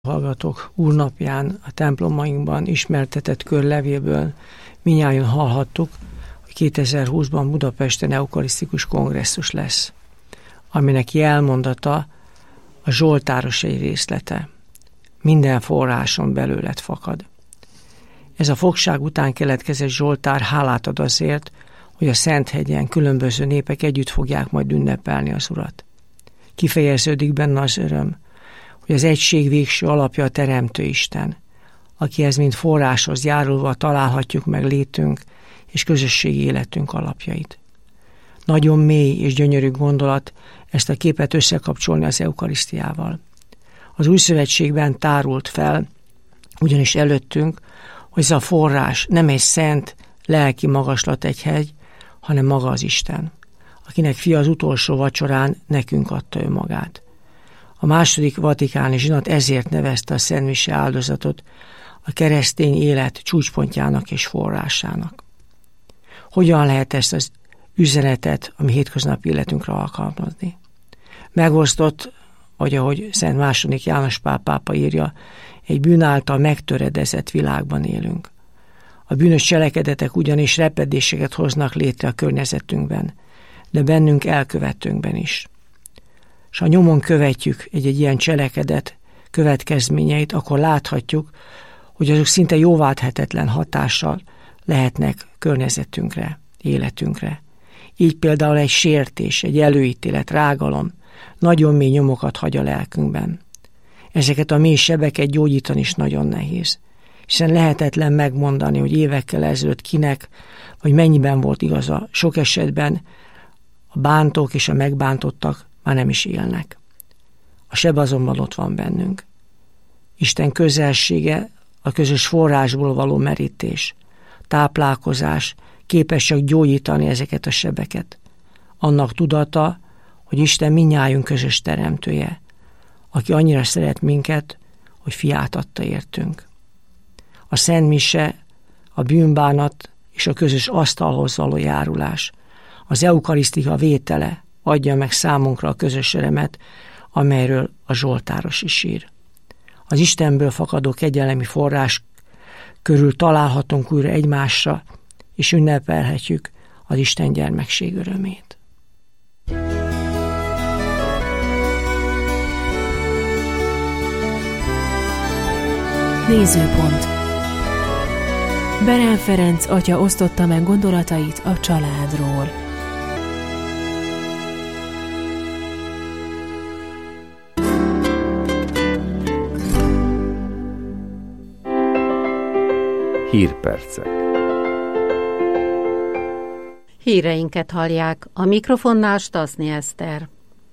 Hallgatók, úrnapján a templomainkban ismertetett körlevélből mindnyájan hallhattuk, hogy 2020-ban Budapesten eukarisztikus kongresszus lesz, aminek jelmondata a zsoltáros egy részlete. Minden forráson belőled fakad. Ez a fogság után keletkezett zsoltár hálát ad azért, hogy a Szenthegyen különböző népek együtt fogják majd ünnepelni az Urat. Kifejeződik benne az öröm, hogy az egység végső alapja a Teremtő Isten, akihez mint forráshoz járulva találhatjuk meg létünk és közösségi életünk alapjait. Nagyon mély és gyönyörű gondolat ezt a képet összekapcsolni az eukarisztiával. Az Új Szövetségben tárult fel, ugyanis előttünk, hogy ez a forrás nem egy szent, lelki magaslat egy hegy, hanem maga az Isten, akinek fia az utolsó vacsorán nekünk adta ő magát. A második vatikáni zsinat ezért nevezte a szentmise áldozatot a keresztény élet csúcspontjának és forrásának. Hogyan lehet ezt az üzenetet a mi hétköznapi életünkre alkalmazni? Megosztott, vagy ahogy Szent II. János Pál pápa írja, egy bűn által megtöredezett világban élünk. A bűnös cselekedetek ugyanis repedéseket hoznak létre a környezetünkben, de bennünk elkövetőnkben is. És ha nyomon követjük egy ilyen cselekedet következményeit, akkor láthatjuk, hogy azok szinte jóválthetetlen hatással lehetnek környezetünkre, életünkre. Így például egy sértés, egy előítélet, rágalom nagyon mély nyomokat hagy a lelkünkben. Ezeket a mély sebeket gyógyítani is nagyon nehéz, hiszen lehetetlen megmondani, hogy évekkel ezelőtt kinek, vagy mennyiben volt igaza. Sok esetben a bántók és a megbántottak már nem is élnek. A seb azonban ott van bennünk. Isten közelsége, a közös forrásból való merítés, táplálkozás képes csak gyógyítani ezeket a sebeket. Annak tudata, hogy Isten mindnyájunk közös teremtője, aki annyira szeret minket, hogy fiát adta értünk. A Szent Mise, a bűnbánat és a közös asztalhoz való járulás, az eukarisztia vétele adja meg számunkra a közös örömet, amelyről a zsoltáros is ír. Az Istenből fakadó kegyelemi forrás körül találhatunk újra egymásra, és ünnepelhetjük az Isten gyermekség örömét. Nézőpont. Berán Ferenc atya osztotta meg gondolatait a családról. Hírpercek. Híreinket hallják, a mikrofonnál Stasznyi Eszter.